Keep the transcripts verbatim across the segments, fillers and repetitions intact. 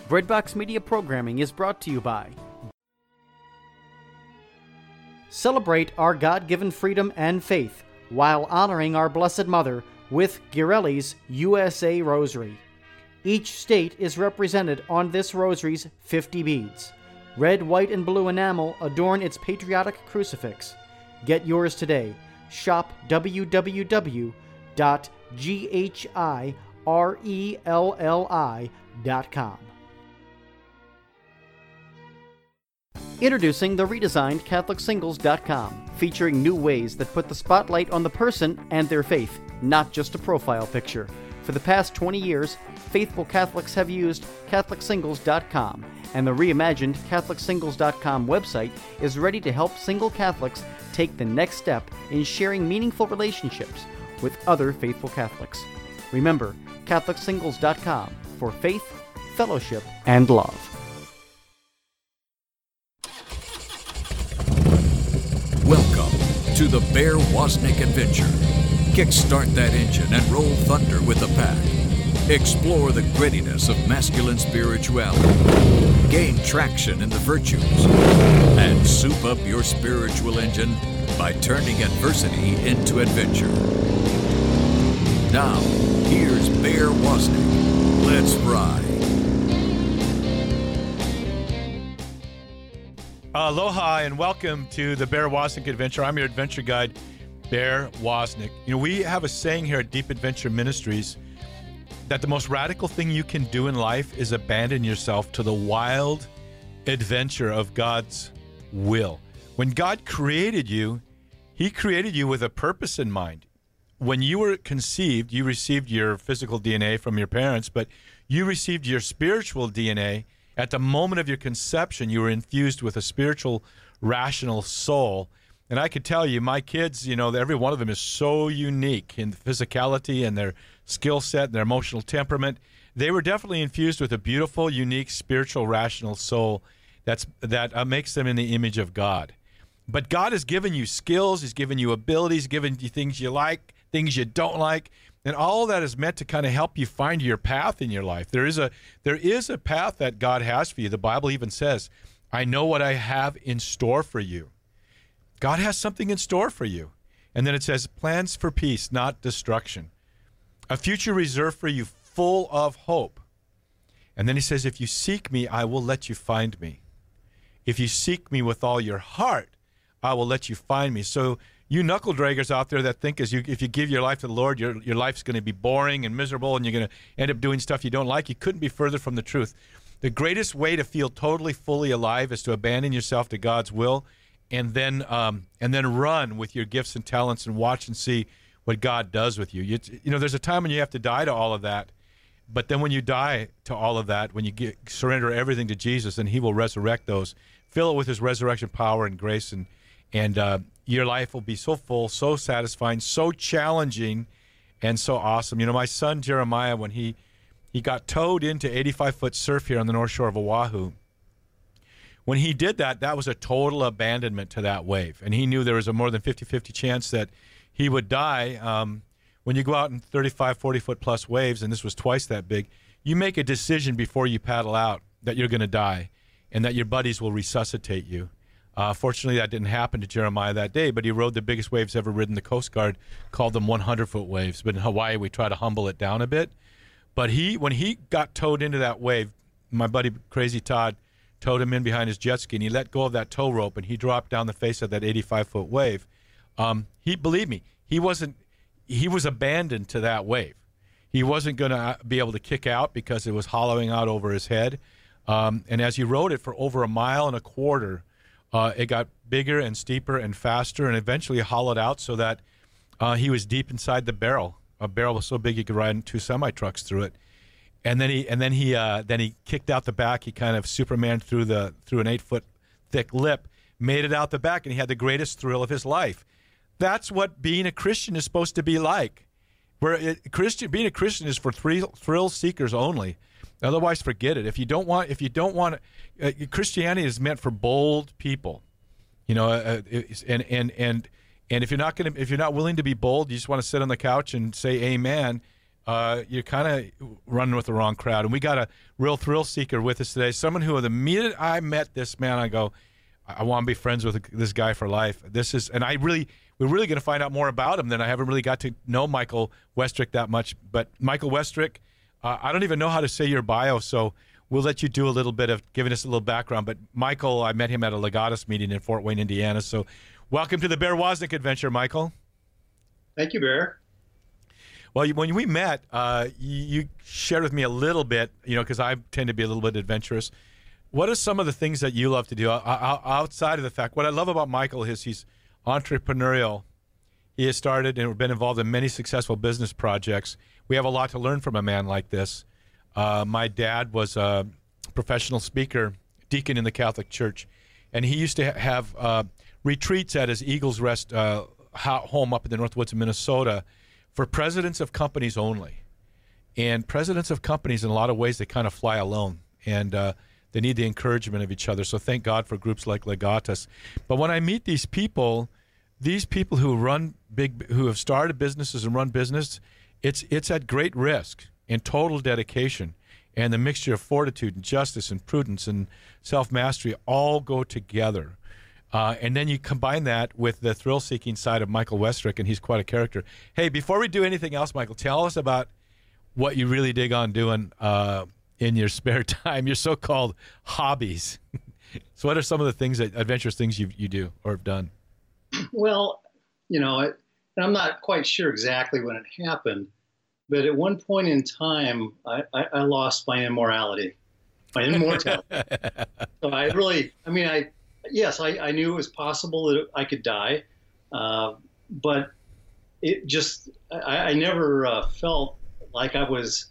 Breadbox Media programming is brought to you by. Celebrate our God-given freedom and faith while honoring our Blessed Mother with Ghirelli's U S A Rosary. Each state is represented on this rosary's fifty beads. Red, white, and blue enamel adorn its patriotic crucifix. Get yours today. Shop w w w dot ghirelli dot com. Introducing the redesigned Catholic Singles dot com, featuring new ways that put the spotlight on the person and their faith, not just a profile picture. For the past twenty years, faithful Catholics have used Catholic Singles dot com, and the reimagined Catholic Singles dot com website is ready to help single Catholics take the next step in sharing meaningful relationships with other faithful Catholics. Remember, Catholic Singles dot com for faith, fellowship, and love. Welcome to the Bear Wozniak Adventure. Kickstart that engine and roll thunder with the pack. Explore the grittiness of masculine spirituality. Gain traction in the virtues. And soup up your spiritual engine by turning adversity into adventure. Now, here's Bear Wozniak. Let's ride. Aloha and welcome to the Bear Wozniak Adventure. I'm your adventure guide, Bear Wozniak. You know, we have a saying here at Deep Adventure Ministries that the most radical thing you can do in life is abandon yourself to the wild adventure of God's will. When God created you, He created you with a purpose in mind. When you were conceived, you received your physical D N A from your parents, but you received your spiritual D N A. At the moment of your conception, you were infused with a spiritual, rational soul. And I could tell you, my kids, you know, every one of them is so unique in physicality and their skill set and their emotional temperament. They were definitely infused with a beautiful, unique, spiritual, rational soul that's that uh, makes them in the image of God. But God has given you skills, He's given you abilities, given you things you like, things you don't like. And all that is meant to kind of help you find your path in your life. There is a there is a path that God has for you. The Bible even says, I know what I have in store for you. God has something in store for you. And then it says, plans for peace, not destruction. A future reserved for you full of hope. And then He says, if you seek me, I will let you find me. If you seek me with all your heart, I will let you find me. So you knuckle draggers out there that think as you, if you give your life to the Lord, your, your life's going to be boring and miserable and you're going to end up doing stuff you don't like, you couldn't be further from the truth. The greatest way to feel totally, fully alive is to abandon yourself to God's will and then um, and then run with your gifts and talents and watch and see what God does with you. You, you know, there's a time when you have to die to all of that, but then when you die to all of that, when you get, surrender everything to Jesus, then He will resurrect those, fill it with His resurrection power and grace, and and uh, your life will be so full, so satisfying, so challenging, and so awesome. You know, my son Jeremiah, when he he got towed into eighty-five foot surf here on the North Shore of Oahu, when he did that, that was a total abandonment to that wave. And he knew there was a more than fifty-fifty chance that he would die. Um, when you go out in thirty-five, forty foot plus waves, and this was twice that big, you make a decision before you paddle out that you're going to die and that your buddies will resuscitate you. Uh, fortunately, that didn't happen to Jeremiah that day, but he rode the biggest waves ever ridden. The Coast Guard called them hundred foot waves, but in Hawaii, we try to humble it down a bit. But he, when he got towed into that wave, my buddy Crazy Todd towed him in behind his jet ski, and he let go of that tow rope, and he dropped down the face of that eighty-five foot wave. Um, he, believe me, he wasn't, he was abandoned to that wave. He wasn't going to be able to kick out because it was hollowing out over his head. Um, and as he rode it for over a mile and a quarter, Uh, it got bigger and steeper and faster, and eventually hollowed out so that uh, he was deep inside the barrel. A barrel was so big he could ride two semi trucks through it. And then he and then he uh, then he kicked out the back. He kind of Superman through the through an eight foot thick lip, made it out the back, and he had the greatest thrill of his life. That's what being a Christian is supposed to be like. Where it, Christian being a Christian is for thrill, thrill seekers only. Otherwise, forget it. If you don't want, if you don't want, uh, Christianity is meant for bold people, you know. Uh, and and and and if you're not going to, if you're not willing to be bold, you just want to sit on the couch and say Amen. uh, you're kind of running with the wrong crowd. And we got a real thrill seeker with us today. Someone who, the minute I met this man, I go, I want to be friends with this guy for life. This is, and I really, we're really going to find out more about him than I haven't really got to know Michael Westrick that much. But Michael Westrick, uh, I don't even know how to say your bio, so we'll let you do a little bit of giving us a little background. But Michael, I met him at a Legatus meeting in Fort Wayne, Indiana. So welcome to the Bear Wozniak Adventure, Michael. Thank you, Bear. Well, you, when we met, uh, you, you shared with me a little bit, you know, because I tend to be a little bit adventurous. What are some of the things that you love to do outside of the fact? What I love about Michael is he's entrepreneurial. He has started and been involved in many successful business projects. We have a lot to learn from a man like this. Uh, my dad was a professional speaker, deacon in the Catholic Church, and he used to ha- have uh, retreats at his Eagles Rest uh, home up in the North Woods of Minnesota for presidents of companies only. And presidents of companies, in a lot of ways, they kind of fly alone, and uh, they need the encouragement of each other. So thank God for groups like Legatus. But when I meet these people, these people who run big, who have started businesses and run business, it's it's at great risk and total dedication. And the mixture of fortitude and justice and prudence and self-mastery all go together. Uh, and then you combine that with the thrill-seeking side of Michael Westrick, and he's quite a character. Hey, before we do anything else, Michael, tell us about what you really dig on doing uh, in your spare time, your so-called hobbies. So what are some of the things, that adventurous things you you do or have done? Well, you know, it, and I'm not quite sure exactly when it happened, but at one point in time, I, I, I lost my immorality, my immortality. So I really, I mean, I, yes, I, I knew it was possible that I could die, uh, but it just, I, I never uh, felt like I was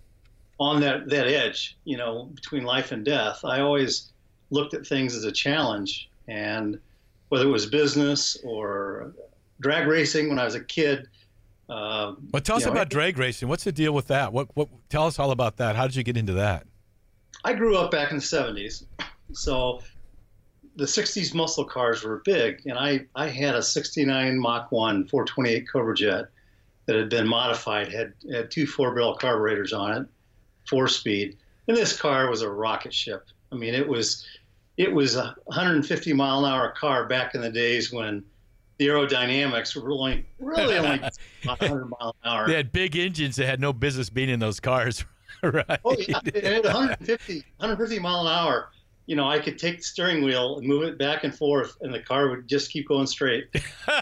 on that, that edge, you know, between life and death. I always looked at things as a challenge, and whether it was business or drag racing when I was a kid. Uh, well, tell us know, about I, drag racing. What's the deal with that? What, what, tell us all about that. How did you get into that? I grew up back in the seventies. So the sixties muscle cars were big, and I, I had a sixty-nine Mach one four twenty-eight Cobra Jet that had been modified, had, had two four-barrel carburetors on it, four-speed. And this car was a rocket ship. I mean, it was it was a one hundred fifty mile an hour car back in the days when the aerodynamics were really, really only one hundred mile an hour. They had big engines that had no business being in those cars, right? Oh, yeah. It had one hundred fifty, one hundred fifty mile an hour. You know, I could take the steering wheel and move it back and forth, and the car would just keep going straight.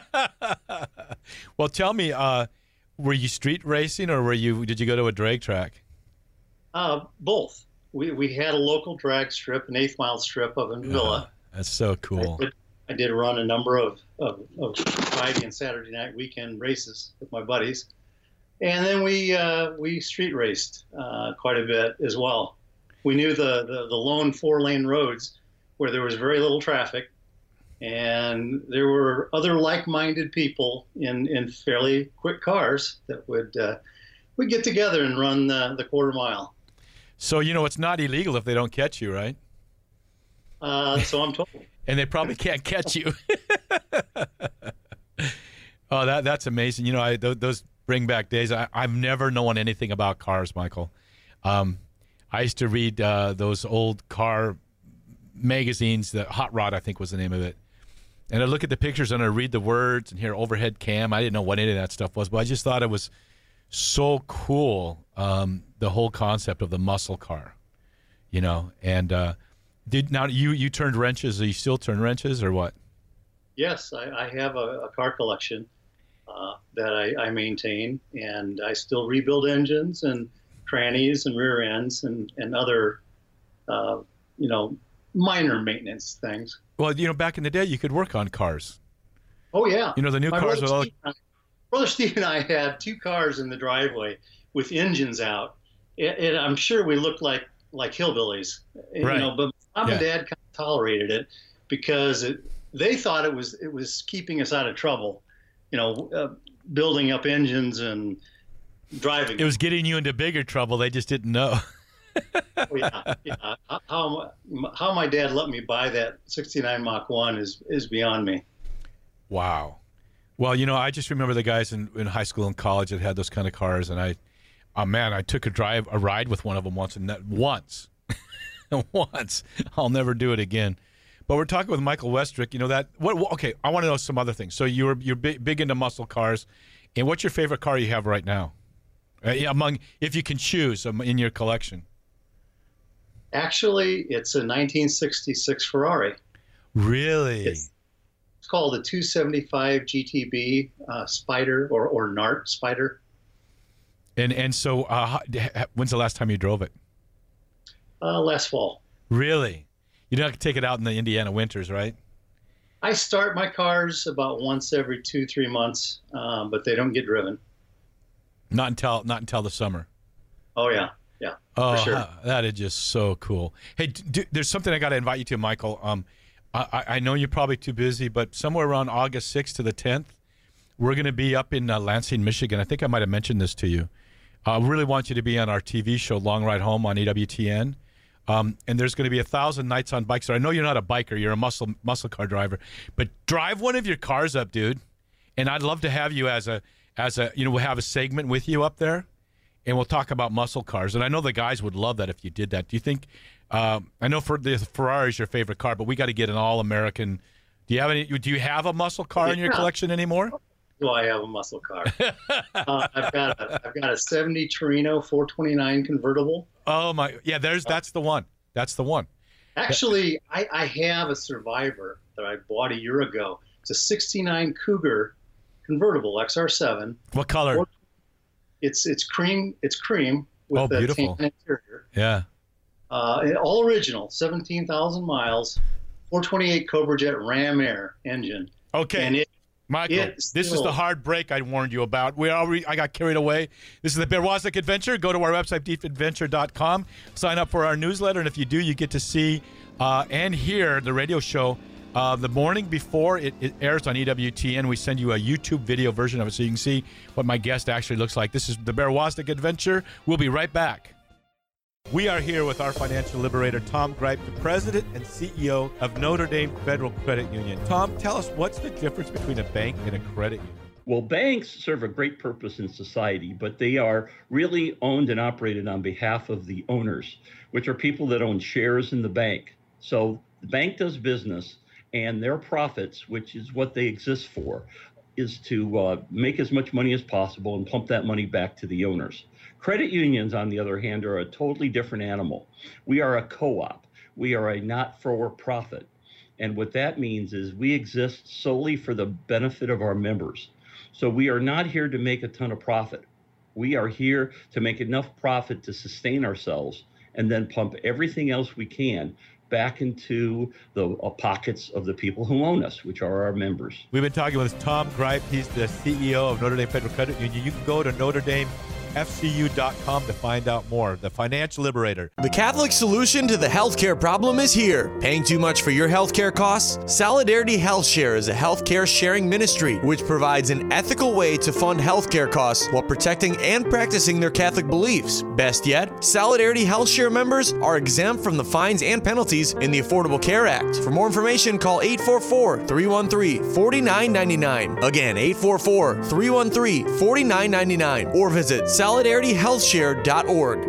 Well, tell me, uh, were you street racing, or were you? Did you go to a drag track? Uh, both. We we had a local drag strip, an eighth mile strip up in Villa. Uh, that's so cool. I did, I did run a number of, of, of Friday and Saturday night weekend races with my buddies. And then we uh, we street raced uh, quite a bit as well. We knew the, the, the lone four-lane roads where there was very little traffic, and there were other like-minded people in, in fairly quick cars that would uh, we'd get together and run the, the quarter mile. So, you know, it's not illegal if they don't catch you, right? Uh, so I'm told. And they probably can't catch you. Oh, that that's amazing. You know, I, th- those bring back days. I, I've never known anything about cars, Michael. Um, I used to read uh, those old car magazines. The Hot Rod, I think, was the name of it. And I look at the pictures and I read the words and hear overhead cam. I didn't know what any of that stuff was, but I just thought it was so cool, um, the whole concept of the muscle car, you know. And uh, did now you you turned wrenches? Are you still turn wrenches or what? Yes, I, I have a, a car collection uh, that I, I maintain, and I still rebuild engines and trannies and rear ends and and other, uh, you know, minor maintenance things. Well, you know, back in the day, you could work on cars. Oh yeah, you know the new My cars brother with all. Steve and I, Brother Steve and I had two cars in the driveway with engines out, and, and I'm sure we looked like like hillbillies, Right. you know. But mom Yeah. and dad kind of tolerated it because it, they thought it was it was keeping us out of trouble, you know, uh, building up engines and driving. It was getting you into bigger trouble. They just didn't know. Oh, yeah, yeah. How how my dad let me buy that sixty-nine Mach one is is beyond me. Wow. Well, you know, I just remember the guys in, in high school and college that had those kind of cars, and I, Oh man, I took a drive, a ride with one of them once, and that once, once. I'll never do it again. But we're talking with Michael Westrick. You know that. What? Okay, I want to know some other things. So you're you're big, big into muscle cars, and what's your favorite car you have right now? Uh, among, if you can choose, um, in your collection. Actually, it's a nineteen sixty-six Ferrari. Really? It's, it's called a two seventy-five G T B uh, Spider or or Nart Spider. And and so, uh, when's the last time you drove it? Uh, last fall. Really? You don't have to take it out in the Indiana winters, right? I start my cars about once every two, three months, um, but they don't get driven. Not until not until the summer. Oh yeah, yeah. Oh, for sure. That is just so cool. Hey, do, there's something I got to invite you to, Michael. Um, I, I know you're probably too busy, but somewhere around August sixth to the tenth, we're going to be up in uh, Lansing, Michigan. I think I might have mentioned this to you. I uh, really want you to be on our T V show, Long Ride Home, on E W T N. Um, and there's going to be a thousand nights on bikes. So I know you're not a biker; you're a muscle muscle car driver. But drive one of your cars up, dude. And I'd love to have you as a as a you know we'll have a segment with you up there, and we'll talk about muscle cars. And I know the guys would love that if you did that. Do you think? Um, I know for the Ferrari is your favorite car, but we got to get an all American. Do you have any? Do you have a muscle car yeah. in your collection anymore? Do I have a muscle car? uh, I've got a, I've got a seventy Torino four twenty-nine convertible. Oh my, yeah, there's that's the one. That's the one. Actually, I, I have a Survivor that I bought a year ago. It's a sixty-nine Cougar convertible X R seven. What color? It's it's cream. It's cream with oh, the beautiful. tan interior. Yeah. Uh, all original, seventeen thousand miles, four twenty-eight Cobra Jet Ram Air engine. Okay. And it, Michael, It's this still- is the hard break I warned you about. We already, I got carried away. This is the Bear Wozniak Adventure. Go to our website, deep adventure dot com. Sign up for our newsletter, and if you do, you get to see uh, and hear the radio show uh, the morning before it, it airs on E W T N. We send you a YouTube video version of it so you can see what my guest actually looks like. This is the Bear Wozniak Adventure. We'll be right back. We are here with our financial liberator, Tom Gripe, the president and C E O of Notre Dame Federal Credit Union. Tom, tell us, what's the difference between a bank and a credit union? Well, banks serve a great purpose in society, but they are really owned and operated on behalf of the owners, which are people that own shares in the bank. So the bank does business, and their profits, which is what they exist for, is to uh, make as much money as possible and pump that money back to the owners. Credit unions, on the other hand, are a totally different animal. We are a co-op. We are a not-for-profit. And what that means is we exist solely for the benefit of our members. So we are not here to make a ton of profit. We are here to make enough profit to sustain ourselves and then pump everything else we can back into the uh, pockets of the people who own us, which are our members. We've been talking with Tom Gripe. He's the C E O of Notre Dame Federal Credit Union. You can go to Notre Dame F C U dot com to find out more. The Financial Liberator. The Catholic solution to the healthcare problem is here. Paying too much for your healthcare costs? Solidarity Health Share is a healthcare sharing ministry which provides an ethical way to fund healthcare costs while protecting and practicing their Catholic beliefs. Best yet, Solidarity Health Share members are exempt from the fines and penalties in the Affordable Care Act. For more information, call eight four four, three one three, four nine nine nine. Again, eight four four, three one three, four nine nine nine, or visit solidarity health share dot org.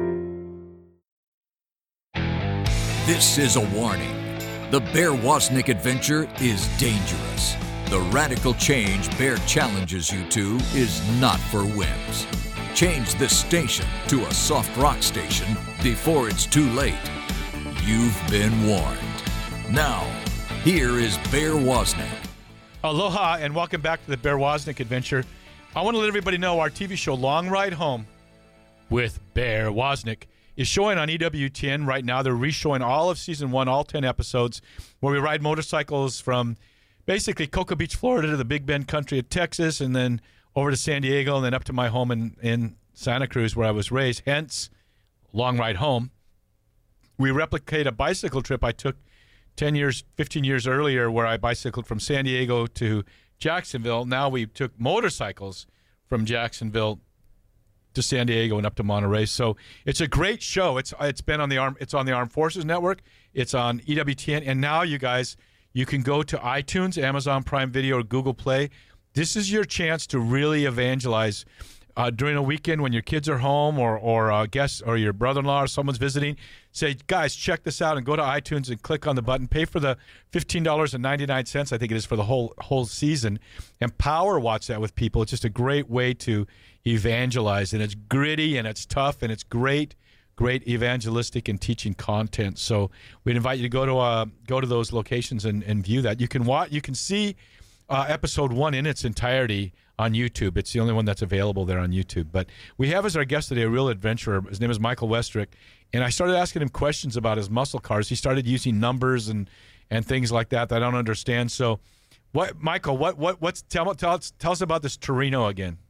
This is a warning. The Bear Wozniak Adventure is dangerous. The radical change Bear challenges you to is not for whims. Change this station to a soft rock station before it's too late. You've been warned. Now, here is Bear Wozniak. Aloha and welcome back to the Bear Wozniak Adventure. I want to let everybody know our T V show, Long Ride Home with Bear Wozniak, is showing on E W T N right now. They're re-showing all of season one, all ten episodes, where we ride motorcycles from basically Cocoa Beach, Florida to the Big Bend country of Texas, and then over to San Diego, and then up to my home in, in Santa Cruz where I was raised, hence Long Ride Home. We replicate a bicycle trip I took ten years, fifteen years earlier, where I bicycled from San Diego to Jacksonville. Now we took motorcycles from Jacksonville to San Diego and up to Monterey. So it's a great show. It's it's been on the arm. It's on the Armed Forces Network. It's on E W T N, and now you guys, you can go to iTunes, Amazon Prime Video, or Google Play. This is your chance to really evangelize uh, during a weekend when your kids are home or or uh, guests or your brother-in-law or someone's visiting, say, guys, check this out and go to iTunes and click on the button. Pay for the fifteen dollars and ninety-nine cents, I think it is, for the whole whole season, and power watch that with people. It's just a great way to evangelize, and it's gritty and it's tough and it's great. Great evangelistic and teaching content. So we'd invite you to go to uh, go to those locations and, and view that. You can watch, you can see uh, episode one in its entirety on YouTube. It's the only one that's available there on YouTube. But we have as our guest today a real adventurer. His name is Michael Westrick, and I started asking him questions about his muscle cars. He started using numbers and and things like that that I don't understand. So, what, Michael? What what what's tell tell us tell us about this Torino again?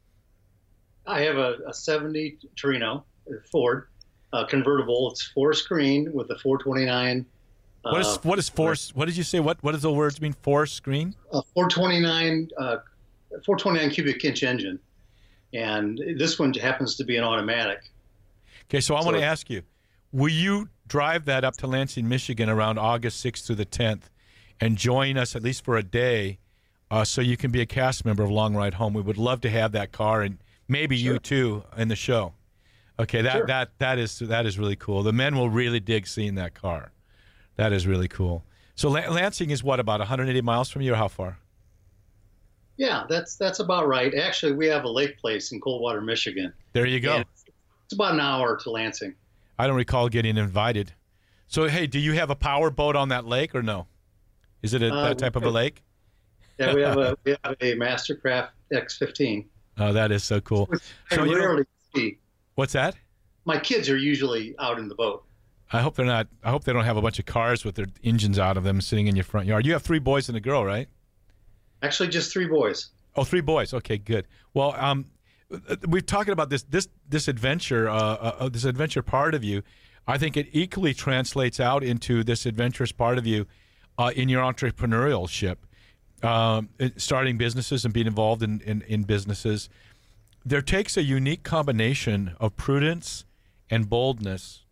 I have a, a seventy Torino Ford. Uh, convertible. It's four screen with a four twenty-nine. Uh, what is what is four? What did you say? What what does the words mean? Four screen? A four twenty-nine, uh, four twenty-nine cubic inch engine, and this one happens to be an automatic. Okay, so I so want to ask you: will you drive that up to Lansing, Michigan, around August sixth through the tenth, and join us at least for a day, uh, so you can be a cast member of Long Ride Home? We would love to have that car and maybe sure. you too in the show. Okay, that, sure. that that is that is really cool. The men will really dig seeing that car. That is really cool. So Lansing is what, about one hundred eighty miles from you, or how far? Yeah, that's that's about right. Actually, we have a lake place in Coldwater, Michigan. There you go. It's, it's about an hour to Lansing. I don't recall getting invited. So, hey, do you have a power boat on that lake or no? Is it a, uh, that type of a lake? Yeah, we have a we have a Mastercraft X fifteen. Oh, that is so cool. Which so I rarely see. What's that? My kids are usually out in the boat. I hope they're not. I hope they don't have a bunch of cars with their engines out of them sitting in your front yard. You have three boys and a girl, right? Actually, just three boys. Oh, three boys. Okay, good. Well, um, we're talking about this this this adventure, uh, uh, this adventure part of you. I think it equally translates out into this adventurous part of you uh, in your entrepreneurship, um, starting businesses and being involved in, in in businesses. There takes a unique combination of prudence and boldness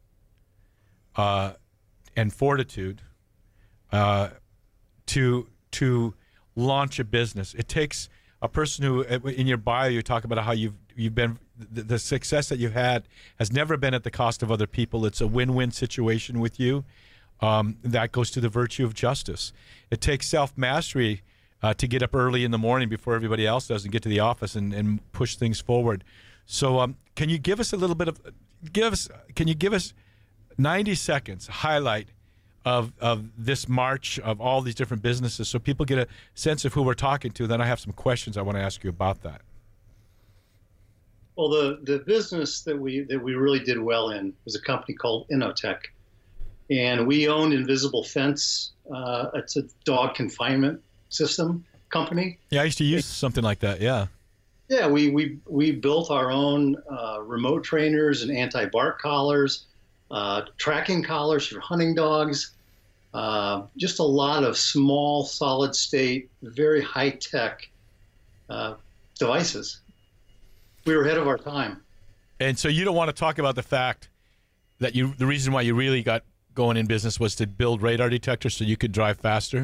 uh, and fortitude uh, to to launch a business. It takes a person who, in your bio, you talk about how you've you've been the, the success that you've had has never been at the cost of other people. It's a win-win situation with you. Um, that goes to the virtue of justice. It takes self-mastery Uh, to get up early in the morning before everybody else does and get to the office and, and push things forward. So um, can you give us a little bit of, give us, can you give us ninety seconds highlight of of this march of all these different businesses so people get a sense of who we're talking to? Then I have some questions I want to ask you about that. Well, the, the business that we that we really did well in was a company called Innotech. And we owned Invisible Fence. Uh, it's a dog confinement system company. Yeah, I used to use something like that. Yeah. Yeah, we we we built our own uh, remote trainers and anti-bark collars, uh, tracking collars for hunting dogs, uh, just a lot of small, solid-state, very high-tech uh, devices. We were ahead of our time. And so you don't want to talk about the fact that you the reason why you really got going in business was to build radar detectors so you could drive faster?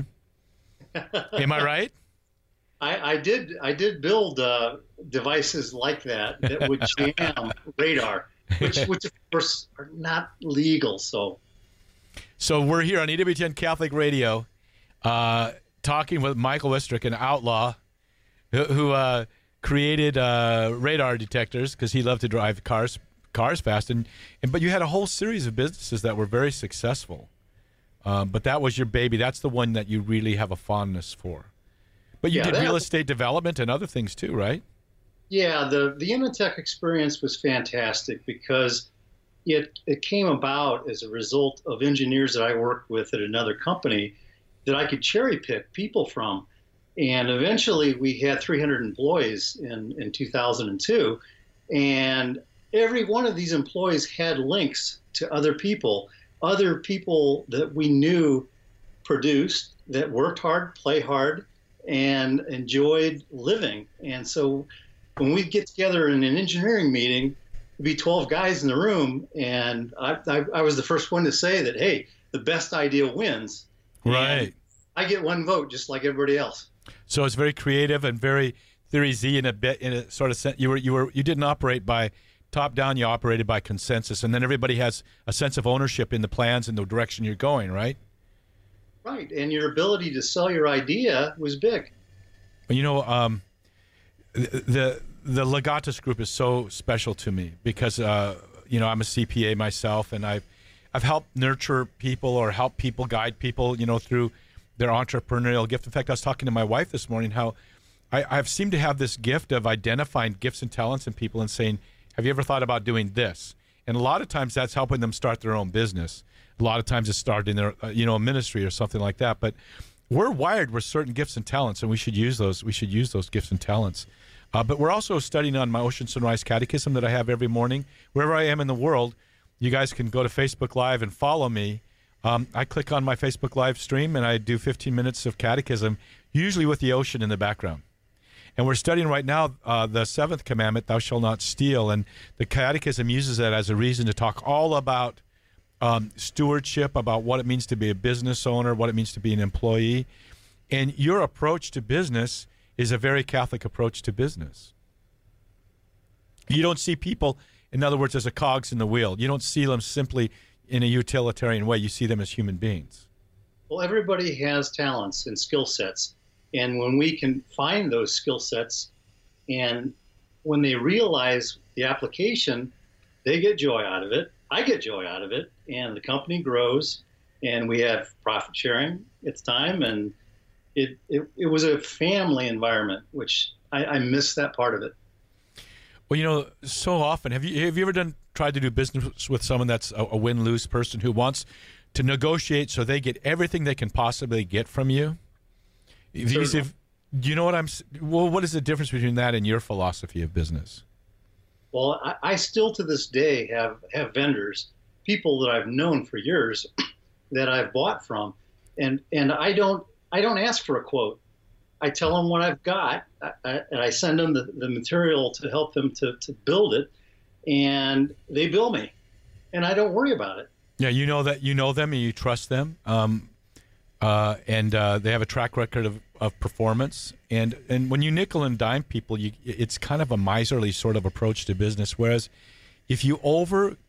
Am I right? I, I did. I did build uh, devices like that that would jam radar, which, which of course are not legal. So, so we're here on E W ten Catholic Radio, uh, talking with Michael Westrick, an outlaw, who, who uh, created uh, radar detectors because he loved to drive cars cars fast. And, and but you had a whole series of businesses that were very successful. Um, but that was your baby. That's the one that you really have a fondness for. But you yeah, did that, real estate development and other things too, right? Yeah, the, the Innotech experience was fantastic because it, it came about as a result of engineers that I worked with at another company that I could cherry pick people from. And eventually we had three hundred employees in, in two thousand two. And every one of these employees had links to other people. Other people that we knew produced, that worked hard, play hard, and enjoyed living. And so when we get together in an engineering meeting, it'd be twelve guys in the room, and I, I, I was the first one to say that, hey, the best idea wins. Right. And I get one vote just like everybody else. So it's very creative and very Theory Z in a bit, in a sort of sense. You were you were you didn't operate by top down. You operated by consensus, and then everybody has a sense of ownership in the plans and the direction you're going. Right. Right, and your ability to sell your idea was big. You know, um, the the Legatus Group is so special to me because uh, you know I'm a C P A myself, and I've I've helped nurture people or help people guide people, you know, through their entrepreneurial gift. In fact, I was talking to my wife this morning how I, I've seemed to have this gift of identifying gifts and talents in people and saying, have you ever thought about doing this? And a lot of times that's helping them start their own business. A lot of times it's starting their, uh, you know, a ministry or something like that. But we're wired with certain gifts and talents, and we should use those. We should use those gifts and talents. Uh, but we're also studying on my Ocean Sunrise Catechism that I have every morning. Wherever I am in the world, you guys can go to Facebook Live and follow me. Um, I click on my Facebook Live stream, and I do fifteen minutes of catechism, usually with the ocean in the background. And we're studying right now uh, the seventh commandment, thou shalt not steal. And the catechism uses that as a reason to talk all about um, stewardship, about what it means to be a business owner, what it means to be an employee. And your approach to business is a very Catholic approach to business. You don't see people, in other words, as a cogs in the wheel. You don't see them simply in a utilitarian way. You see them as human beings. Well, everybody has talents and skill sets. And when we can find those skill sets and when they realize the application, they get joy out of it. I get joy out of it. And the company grows and we have profit sharing. It's time. And it, it, it was a family environment, which I, I miss that part of it. Well, you know, so often, have you have you ever done tried to do business with someone that's a, a win-lose person who wants to negotiate so they get everything they can possibly get from you? These, if, do you know what I'm? Well, what is the difference between that and your philosophy of business? Well, I, I still to this day have have vendors, people that I've known for years, that I've bought from, and and I don't I don't ask for a quote. I tell them what I've got, I, I, and I send them the, the material to help them to, to build it, and they bill me, and I don't worry about it. Yeah, you know that you know them and you trust them, um, uh, and uh, they have a track record of, of performance. And, and when you nickel and dime people, you, it's kind of a miserly sort of approach to business. Whereas if you over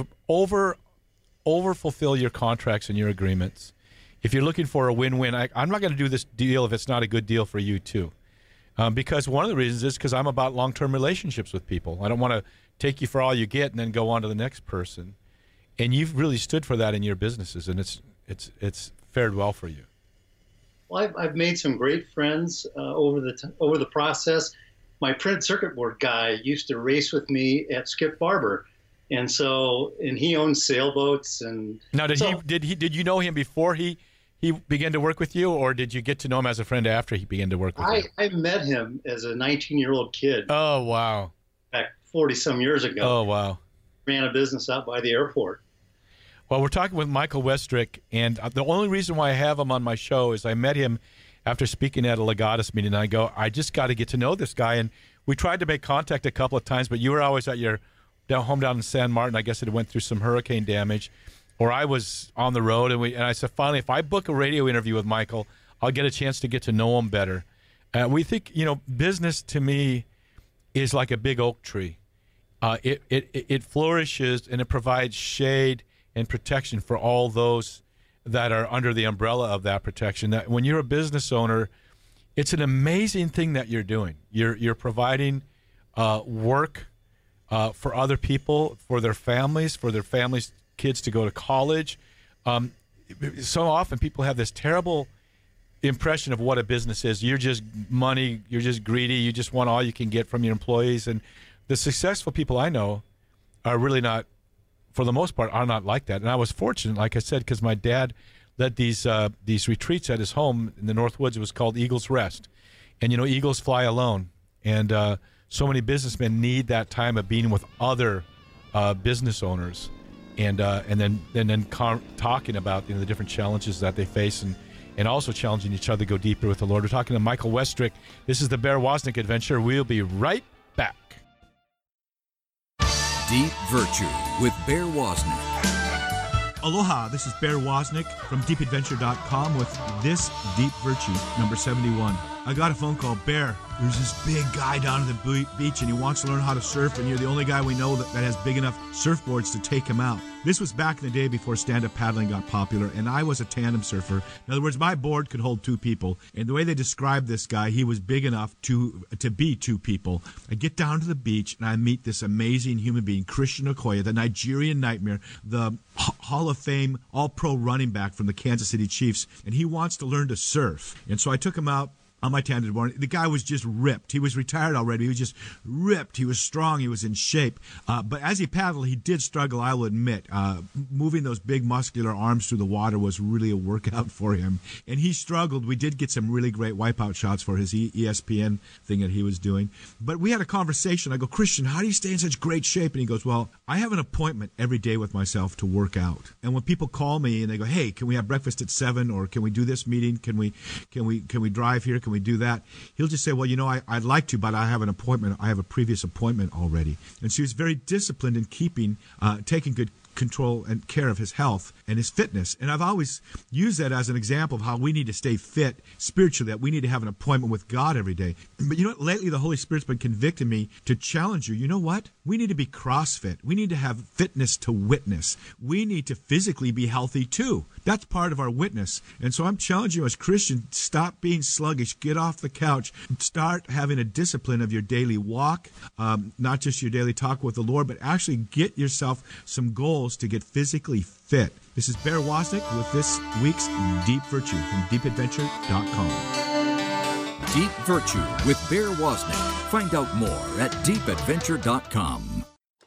over over fulfill your contracts and your agreements, if you're looking for a win-win, I, I'm not going to do this deal if it's not a good deal for you too. Um, because one of the reasons is because I'm about long-term relationships with people. I don't want to take you for all you get and then go on to the next person. And you've really stood for that in your businesses, and it's it's it's fared well for you. Well, I've, I've made some great friends uh, over the t- over the process. My printed circuit board guy used to race with me at Skip Barber, and so and he owns sailboats. And now, did so, he did he did you know him before he he began to work with you, or did you get to know him as a friend after he began to work with I, you? I met him as a nineteen-year-old kid. Oh wow! Back forty some years ago. Oh wow! Ran a business out by the airport. Well, we're talking with Michael Westrick, and the only reason why I have him on my show is I met him after speaking at a Legatus meeting, and I go, I just got to get to know this guy. And we tried to make contact a couple of times, but you were always at your down home down in San Martin. I guess it went through some hurricane damage, or I was on the road, and we and I said, finally, if I book a radio interview with Michael, I'll get a chance to get to know him better. Uh, we think, you know, business to me is like a big oak tree. Uh, it, it it flourishes and it provides shade and protection for all those that are under the umbrella of that protection. That when you're a business owner, it's an amazing thing that you're doing. You're you're providing uh, work uh, for other people, for their families, for their families' kids to go to college. Um, so often people have this terrible impression of what a business is. You're just money. You're just greedy. You just want all you can get from your employees. And the successful people I know are really not, for the most part, are not like that. And I was fortunate, like I said, because my dad led these uh, these retreats at his home in the North Woods. It was called Eagles Rest. And, you know, eagles fly alone. And uh, so many businessmen need that time of being with other uh, business owners and uh, and then and then con- talking about, you know, the different challenges that they face and, and also challenging each other to go deeper with the Lord. We're talking to Michael Westrick. This is the Bear Wozniak Adventure. We'll be right back. Deep Virtue with Bear Wozniak. Aloha, this is Bear Wozniak from deep adventure dot com with this Deep Virtue, number seventy-one. I got a phone call. Bear, there's this big guy down at the beach, and he wants to learn how to surf, and you're the only guy we know that, that has big enough surfboards to take him out. This was back in the day before stand-up paddling got popular, and I was a tandem surfer. In other words, my board could hold two people, and the way they described this guy, he was big enough to to be two people. I get down to the beach, and I meet this amazing human being, Christian Okoye, the Nigerian Nightmare, the Hall of Fame all-pro running back from the Kansas City Chiefs, and he wants to learn to surf. And so I took him out on my tandem board. The guy was just ripped. He was retired already. He was just ripped. He was strong. He was in shape. Uh, but as he paddled, he did struggle, I will admit. Uh, moving those big muscular arms through the water was really a workout for him. And he struggled. We did get some really great wipeout shots for his E S P N thing that he was doing. But we had a conversation. I go, Christian, how do you stay in such great shape? And he goes, well, I have an appointment every day with myself to work out. And when people call me and they go, hey, can we have breakfast at seven, or can we do this meeting? Can we, can we, can we drive here? Can we do that? He'll just say, well, you know, I, I'd like to, but I have an appointment. I have a previous appointment already. And so he's very disciplined in keeping, uh, taking good control and care of his health and his fitness. And I've always used that as an example of how we need to stay fit spiritually, that we need to have an appointment with God every day. But you know what? Lately, the Holy Spirit's been convicting me to challenge you. You know what? We need to be CrossFit. We need to have fitness to witness. We need to physically be healthy too. That's part of our witness. And so I'm challenging you as Christians, stop being sluggish, get off the couch, start having a discipline of your daily walk, um, not just your daily talk with the Lord, but actually get yourself some goals to get physically fit. This is Bear Wozniak with this week's Deep Virtue from deep adventure dot com. Deep Virtue with Bear Wozniak. Find out more at deep adventure dot com.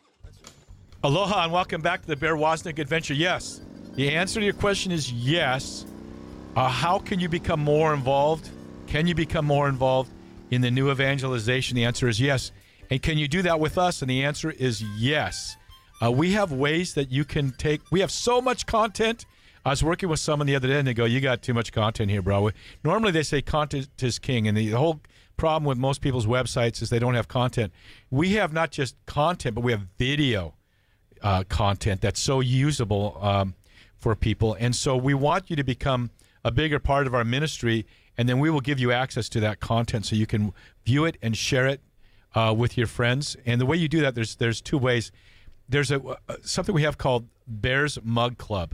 Aloha and welcome back to the Bear Wozniak Adventure. Yes, the answer to your question is yes. Uh, how can you become more involved? Can you become more involved in the new evangelization? The answer is yes. And can you do that with us? And the answer is yes. Uh, we have ways that you can take. We have so much content. I was working with someone the other day, and they go, you got too much content here, bro. Normally, they say content is king, and the whole problem with most people's websites is they don't have content. We have not just content, but we have video uh, content that's so usable um, for people. And so we want you to become a bigger part of our ministry, and then we will give you access to that content so you can view it and share it uh, with your friends. And the way you do that, there's there's two ways. There's a uh, something we have called Bears Mug Club.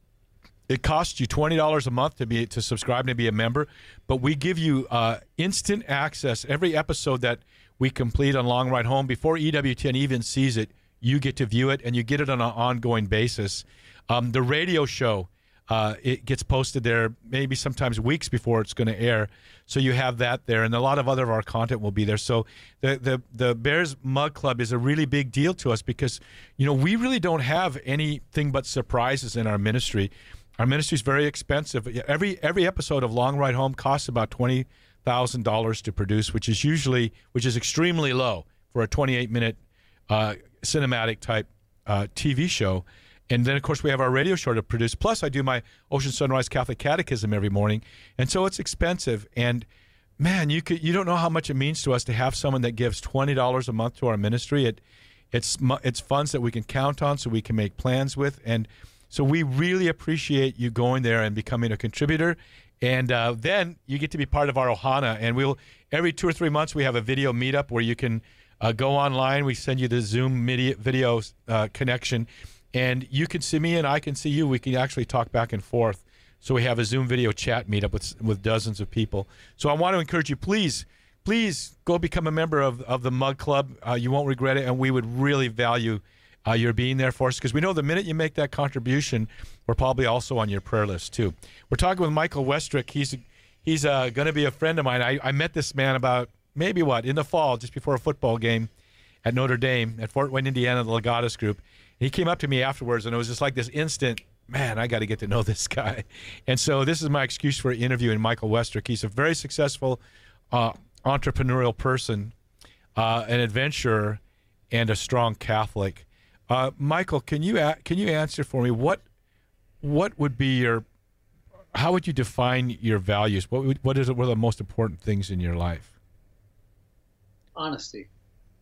It costs you twenty dollars a month to be to subscribe and to be a member, but we give you uh, instant access. Every episode that we complete on Long Ride Home, before E W T N even sees it, you get to view it, and you get it on an ongoing basis. Um, the radio show, uh, it gets posted there maybe sometimes weeks before it's going to air, so you have that there, and a lot of other of our content will be there. So the the the Bears Mug Club is a really big deal to us because, you know, we really don't have anything but surprises in our ministry. Our ministry is very expensive. Every every episode of Long Ride Home costs about twenty thousand dollars to produce, which is usually which is extremely low for a twenty-eight minute uh, cinematic type uh, T V show. And then, of course, we have our radio show to produce. Plus, I do my Ocean Sunrise Catholic Catechism every morning. And so it's expensive. And, man, you could, you don't know how much it means to us to have someone that gives twenty dollars a month to our ministry. It, it's, it's funds that we can count on so we can make plans with. And so we really appreciate you going there and becoming a contributor. And uh, then you get to be part of our Ohana. And we'll every two or three months we have a video meetup where you can uh, go online. We send you the Zoom video uh, connection. And you can see me and I can see you. We can actually talk back and forth. So we have a Zoom video chat meetup with with dozens of people. So I want to encourage you, please, please go become a member of, of the Mug Club. Uh, you won't regret it, and we would really value uh, your being there for us, because we know the minute you make that contribution, we're probably also on your prayer list too. We're talking with Michael Westrick. He's he's uh, going to be a friend of mine. I, I met this man about maybe, what, in the fall, just before a football game at Notre Dame at Fort Wayne, Indiana, the Legatus Group. He came up to me afterwards, and it was just like this instant, man, I got to get to know this guy. And so this is my excuse for interviewing Michael Westrick. He's a very successful uh, entrepreneurial person, uh, an adventurer, and a strong Catholic. Uh, Michael, can you a- can you answer for me what what would be your how would you define your values? What would, what is what are the most important things in your life? Honesty.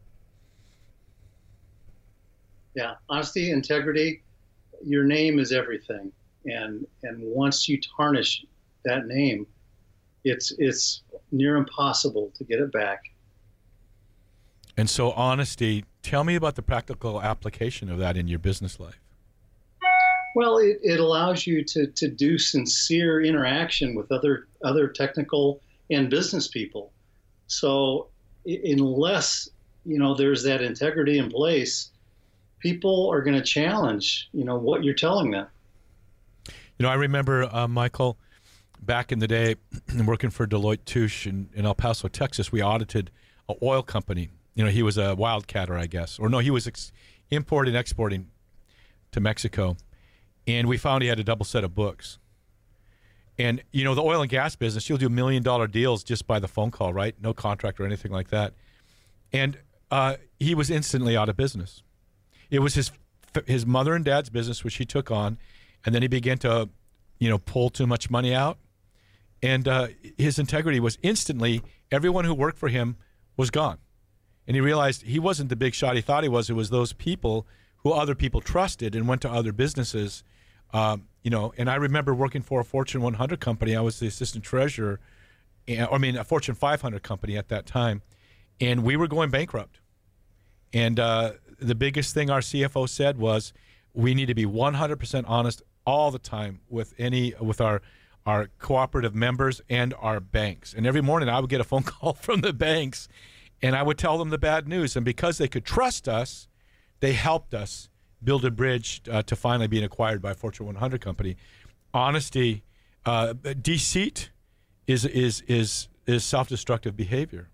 Yeah, honesty, integrity. Your name is everything, and and once you tarnish that name, it's it's near impossible to get it back. And so honesty, tell me about the practical application of that in your business life. Well, it, it allows you to, to do sincere interaction with other other technical and business people. So i- unless, you know, there's that integrity in place, people are going to challenge, you know, what you're telling them. You know, I remember, uh, Michael, back in the day, working for Deloitte Touche in, in El Paso, Texas, we audited an oil company. You know, he was a wildcatter, I guess. Or no, he was ex- importing and exporting to Mexico. And we found he had a double set of books. And, you know, the oil and gas business, you'll do million dollar deals just by the phone call, right? No contract or anything like that. And uh, he was instantly out of business. It was his his mother and dad's business, which he took on. And then he began to, you know, pull too much money out. And uh, his integrity was instantly, everyone who worked for him was gone. And he realized he wasn't the big shot he thought he was. It was those people who other people trusted and went to other businesses. Um, you know, and I remember working for a Fortune one hundred company. I was the assistant treasurer, and, I mean, a Fortune five hundred company at that time. And we were going bankrupt. And uh, the biggest thing our C F O said was, we need to be one hundred percent honest all the time with any with our our cooperative members and our banks. And every morning I would get a phone call from the banks, and I would tell them the bad news. And because they could trust us, they helped us build a bridge uh, to finally being acquired by a Fortune one hundred company. Honesty, uh, deceit is is is is self-destructive behavior.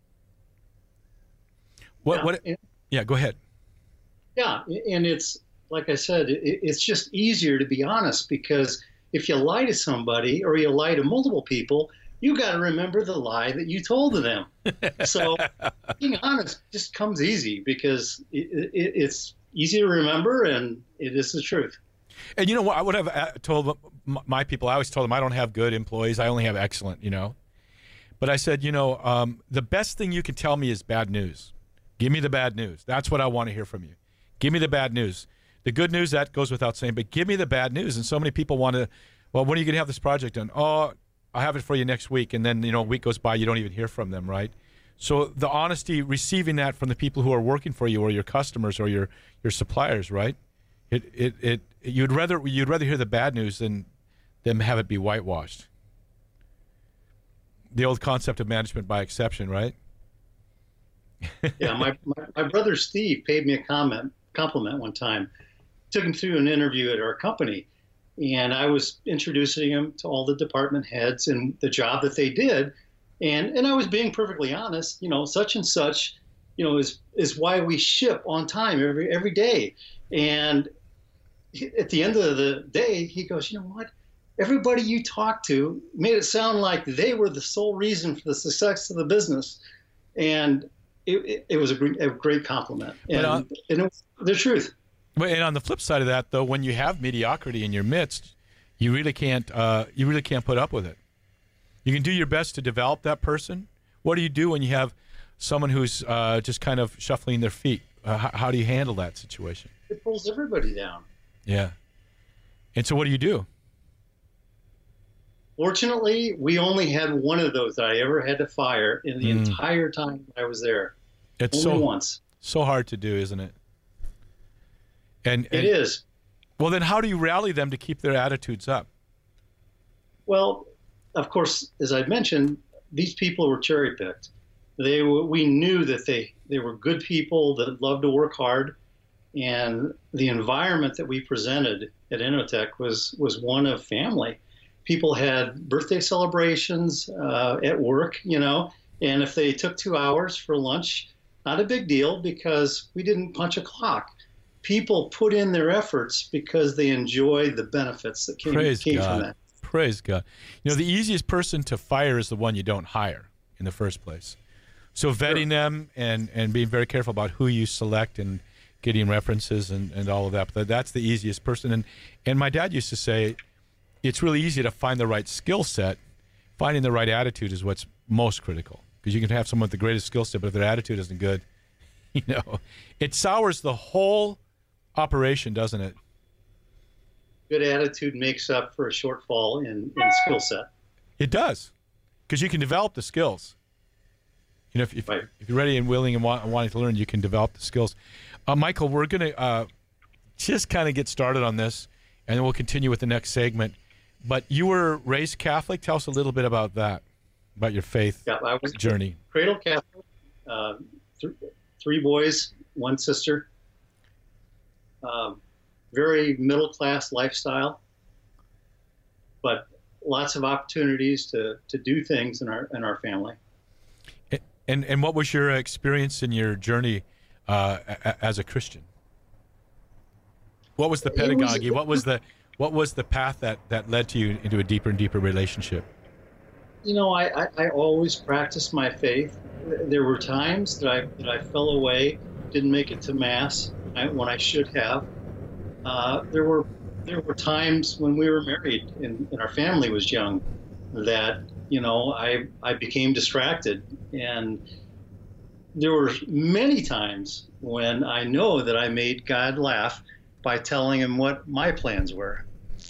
What Yeah, what? and- Yeah, go ahead. Yeah, and it's like I said, it, it's just easier to be honest, because if you lie to somebody or you lie to multiple people, you got to remember the lie that you told to them. So being honest just comes easy because it, it, it's easy to remember, and it is the truth. And you know what? I would have uh, told m- my people. I always told them I don't have good employees. I only have excellent. You know, but I said, you know, um, the best thing you can tell me is bad news. Give me the bad news. That's what I want to hear from you. Give me the bad news. The good news, that goes without saying, but give me the bad news. And so many people want to, well, when are you going to have this project done? Oh, I'll have it for you next week. And then, you know, a week goes by, you don't even hear from them, right? So the honesty, receiving that from the people who are working for you or your customers or your, your suppliers, right? It, it, it, you'd rather, you'd rather hear the bad news than them have it be whitewashed. The old concept of management by exception, right? Yeah, my, my, my brother Steve paid me a comment compliment one time. Took him through an interview at our company, and I was introducing him to all the department heads and the job that they did, and and I was being perfectly honest. You know, such and such, you know, is is why we ship on time every every day. And he, at the end of the day, he goes, you know what? Everybody you talked to made it sound like they were the sole reason for the success of the business, and It, it, it was a great, a great compliment, and, uh, and it was the truth. But and on the flip side of that, though, when you have mediocrity in your midst, you really can't uh, you really can't put up with it. You can do your best to develop that person. What do you do when you have someone who's uh, just kind of shuffling their feet? Uh, how, how do you handle that situation? It pulls everybody down. Yeah. And so, what do you do? Fortunately, we only had one of those that I ever had to fire in the Mm. entire time I was there. It's only so once. so hard to do, isn't it? And, and It is. Well, then, how do you rally them to keep their attitudes up? Well, of course, as I mentioned, these people were cherry picked. They were, we knew that they, they were good people that loved to work hard, and the environment that we presented at Innotek was was one of family. People had birthday celebrations uh, at work, you know, and if they took two hours for lunch, not a big deal because we didn't punch a clock. People put in their efforts because they enjoyed the benefits that came, Praise came God. from that. Praise God. You know, the easiest person to fire is the one you don't hire in the first place. So vetting Sure. them and, and being very careful about who you select and getting references and, and all of that. But that's the easiest person. And, and my dad used to say, it's really easy to find the right skill set. Finding the right attitude is what's most critical, because you can have someone with the greatest skill set, but if their attitude isn't good, you know, it sours the whole operation, doesn't it? Good attitude makes up for a shortfall in, in skill set. It does. because you can develop the skills. You know, if, if, Right. if you're ready and willing and want, wanting to learn, you can develop the skills. Uh, Michael, we're going to uh, just kind of get started on this, and then we'll continue with the next segment. But you were raised Catholic. Tell us a little bit about that, about your faith Yeah, I was journey. cradle Catholic, uh, th- three boys, one sister. Um, very middle class lifestyle, but lots of opportunities to, to do things in our in our family. And and what was your experience in your journey uh, a- as a Christian? What was the It was- pedagogy? What was the what was the path that, that led to you into a deeper and deeper relationship? You know, I, I, I always practiced my faith. There were times that I that I fell away, didn't make it to Mass when I should have. Uh, there were there were times when we were married and, and our family was young that, you know, I I became distracted, and there were many times when I know that I made God laugh by telling him what my plans were.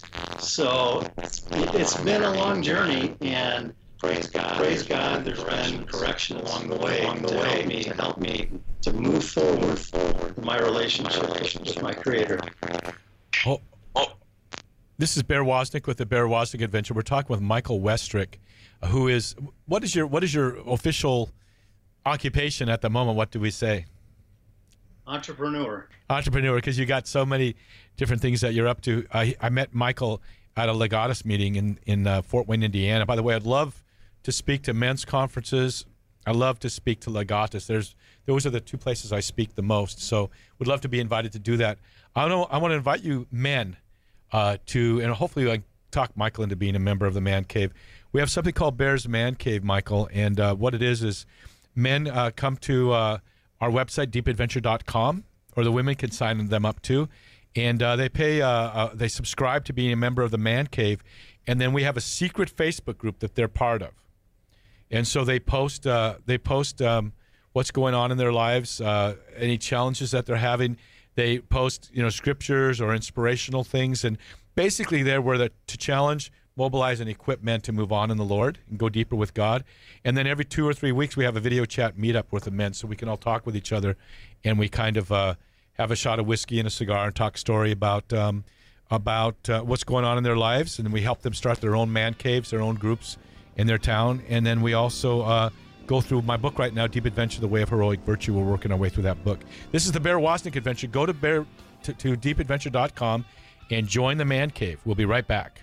So it's been a long journey, and praise God, praise God, there's been correction along the way, along the way me, to help me to move forward, forward in my relationship, my relationship with my Creator. Oh, oh, this is Bear Wozniak with the Bear Wozniak Adventure. We're talking with Michael Westrick, who is what is your what is your official occupation at the moment? What do we say? Entrepreneur. Entrepreneur, because you got so many different things that you're up to. I, I met Michael at a Legatus meeting in in uh, Fort Wayne, Indiana. By the way, I'd love to speak to men's conferences. I love to speak to Legatus. There's those are the two places I speak the most. So would love to be invited to do that. I know I want to invite you men uh, to, and hopefully I can talk Michael into being a member of the Man Cave. We have something called Bear's Man Cave, Michael, and uh, what it is is men uh, come to uh, our website, deep adventure dot com, or the women can sign them up too, and uh, they pay. Uh, uh, they subscribe to being a member of the Man Cave, and then we have a secret Facebook group that they're part of, and so they post. Uh, they post um, what's going on in their lives, uh, any challenges that they're having. They post, you know, scriptures or inspirational things, and basically they're where the to challenge, mobilize, and equip men to move on in the Lord and go deeper with God. And then every two or three weeks we have a video chat meetup with the men, so we can all talk with each other, and we kind of uh, have a shot of whiskey and a cigar and talk story about um, about uh, what's going on in their lives, and we help them start their own man caves, their own groups in their town. And then we also uh, go through my book right now, Deep Adventure: The Way of Heroic Virtue. We're working our way through that book. This is the Bear Wozniak Adventure. Go to bear to, to deep adventure dot com and join the Man Cave. We'll be right back.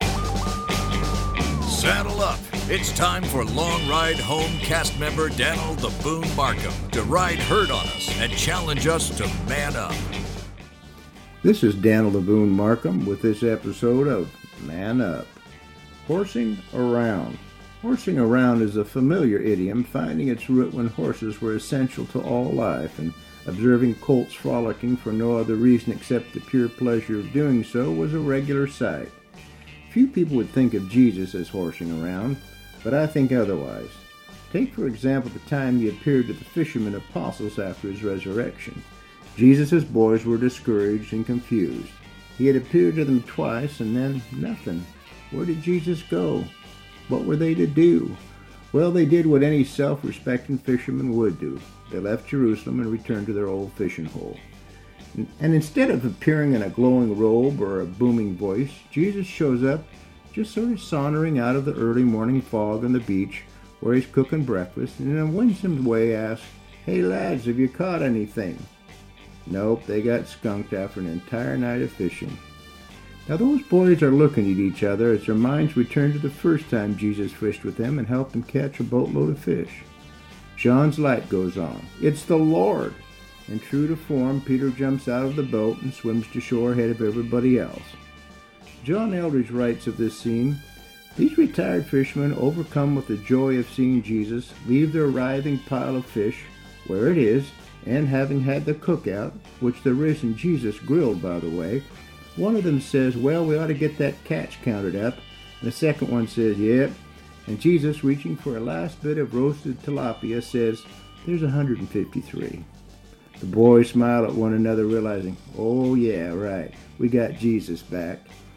Saddle up. It's time for Long Ride Home cast member Daniel the Boone Markham to ride herd on us and challenge us to man up. This is Daniel the Boone Markham with this episode of Man Up. Horsing around. Horsing around is a familiar idiom finding its root when horses were essential to all life, and observing colts frolicking for no other reason except the pure pleasure of doing so was a regular sight. Few people would think of Jesus as horsing around, but I think otherwise. Take, for example, the time he appeared to the fishermen apostles after his resurrection. Jesus' boys were discouraged and confused. He had appeared to them twice, and then nothing. Where did Jesus go? What were they to do? Well, they did what any self-respecting fisherman would do. They left Jerusalem and returned to their old fishing hole. And instead of appearing in a glowing robe or a booming voice, Jesus shows up just sort of sauntering out of the early morning fog on the beach where he's cooking breakfast, and in a winsome way asks, "Hey lads, have you caught anything?" Nope, they got skunked after an entire night of fishing. Now those boys are looking at each other as their minds return to the first time Jesus fished with them and helped them catch a boatload of fish. John's light goes on. It's the Lord! And true to form, Peter jumps out of the boat and swims to shore ahead of everybody else. John Eldridge writes of this scene, "These retired fishermen, overcome with the joy of seeing Jesus, leave their writhing pile of fish where it is, and having had the cookout, which the risen Jesus grilled, by the way, one of them says, 'Well, we ought to get that catch counted up,' and the second one says, 'Yep,' and Jesus, reaching for a last bit of roasted tilapia, says, 'There's one hundred fifty-three. The boys smile at one another, realizing, oh yeah, right, we got Jesus back.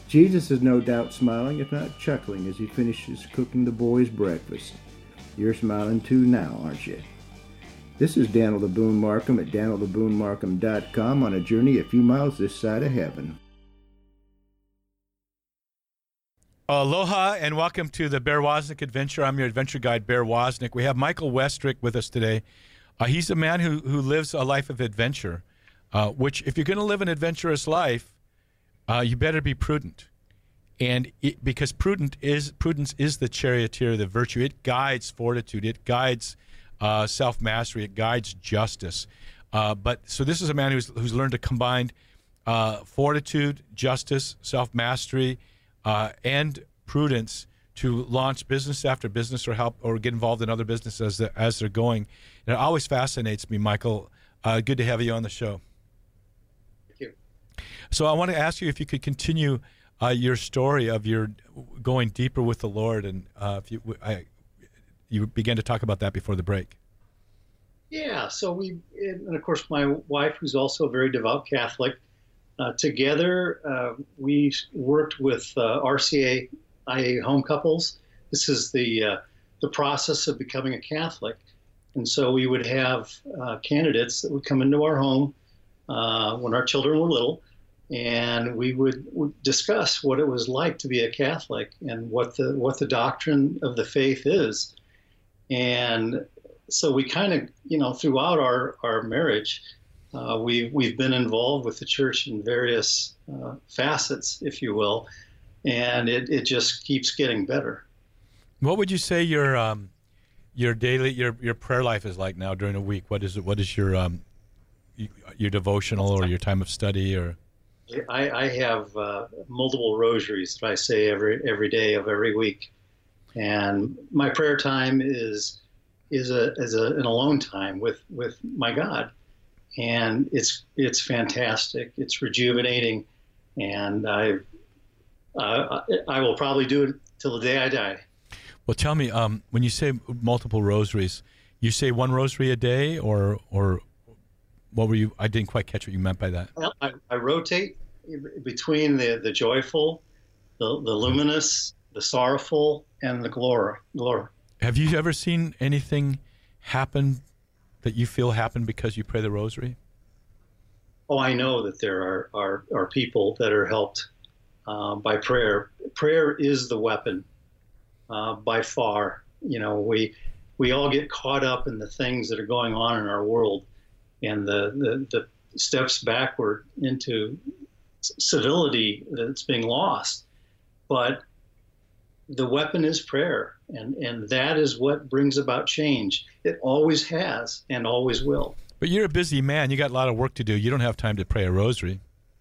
Jesus is no doubt smiling, if not chuckling, as he finishes cooking the boys' breakfast. You're smiling too now, aren't you? This is Daniel the Boone Markham at daniel the boone markham dot com on a journey a few miles this side of heaven. Aloha and welcome to the Bear Wozniak Adventure. I'm your adventure guide, Bear Wozniak. We have Michael Westrick with us today. Uh, he's a man who, who lives a life of adventure, uh, which if you're going to live an adventurous life, uh, you better be prudent. And it, because prudent is prudence is the charioteer of the virtue. It guides fortitude. It guides uh, self-mastery. It guides justice. Uh, but so this is a man who's, who's learned to combine uh, fortitude, justice, self-mastery, Uh, and prudence to launch business after business or help or get involved in other businesses as they're, as they're going. And it always fascinates me, Michael. Uh, good to have you on the show. Thank you. So I want to ask you if you could continue uh, your story of your going deeper with the Lord, and uh, if you I, you began to talk about that before the break. Yeah. So we, and of course, my wife, who's also a very devout Catholic. Uh, together, uh, we worked with uh, R C A I A home couples. This is the uh, the process of becoming a Catholic, and so we would have uh, candidates that would come into our home uh, when our children were little, and we would, would discuss what it was like to be a Catholic and what the what the doctrine of the faith is, and so we kind of, you know, throughout our our marriage. Uh, we've, we've been involved with the church in various uh, facets, if you will, and it, it just keeps getting better. What would you say your um, your daily your your prayer life is like now during a week? What is it? What is your um, your devotional or your time of study? Or I, I have uh, multiple rosaries that I say every every day of every week, and my prayer time is is a is a, an alone time with with my God. And it's it's fantastic. It's rejuvenating, and I uh, I will probably do it till the day I die. Well, tell me, um, when you say multiple rosaries, you say one rosary a day, or or what were you? I didn't quite catch what you meant by that. Well, I, I rotate between the the joyful, the the luminous, the sorrowful, and the glory. Glory. Have you ever seen anything happen that you feel happen because you pray the rosary? Oh, I know that there are, are, are people that are helped uh, by prayer. Prayer is the weapon uh, by far. You know, we we all get caught up in the things that are going on in our world and the, the, the steps backward into civility that's being lost. But the weapon is prayer, and, and that is what brings about change. It always has and always will. But you're a busy man. You got a lot of work to do. You don't have time to pray a rosary.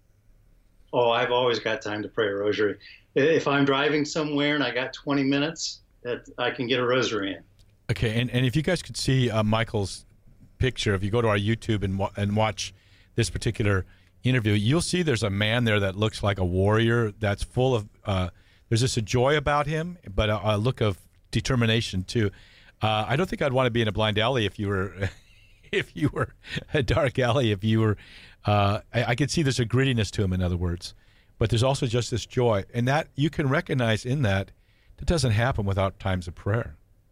Oh, I've always got time to pray a rosary. If I'm driving somewhere and I got twenty minutes, that I can get a rosary in. Okay, and, and if you guys could see uh, Michael's picture, if you go to our YouTube and wa- and watch this particular interview, you'll see there's a man there that looks like a warrior that's full of... Uh, There's just a joy about him, but a, a look of determination too. Uh, I don't think I'd want to be in a blind alley if you were, if you were a dark alley. If you were, uh, I, I could see there's a grittiness to him. In other words, but there's also just this joy, and that you can recognize in that. That doesn't happen without times of prayer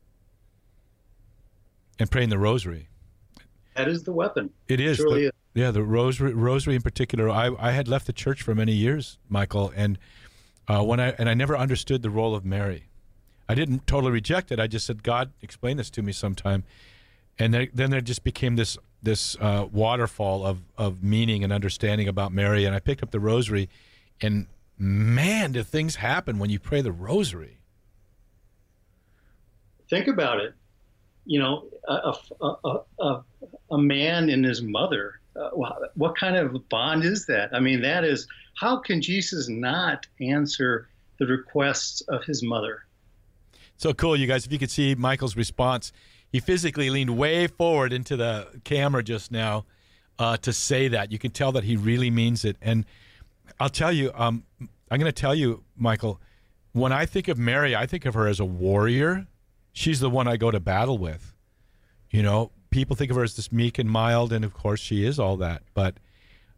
and praying the rosary. That is the weapon. It is. It truly the, is. Yeah, the rosary, rosary in particular. I I had left the church for many years, Michael, and. Uh, when I and I never understood the role of Mary. I didn't totally reject it. I just said, God, explain this to me sometime. And there, then there just became this this uh, waterfall of, of meaning and understanding about Mary. And I picked up the rosary, and man, do things happen when you pray the rosary. Think about it. You know, a, a, a, a man and his mother, uh, what kind of bond is that? I mean, that is, how can Jesus not answer the requests of his mother? So cool, you guys. If you could see Michael's response, he physically leaned way forward into the camera just now uh, to say that. You can tell that he really means it. And I'll tell you, um, I'm going to tell you, Michael, when I think of Mary, I think of her as a warrior. She's the one I go to battle with. You know, people think of her as this meek and mild, and of course she is all that. But but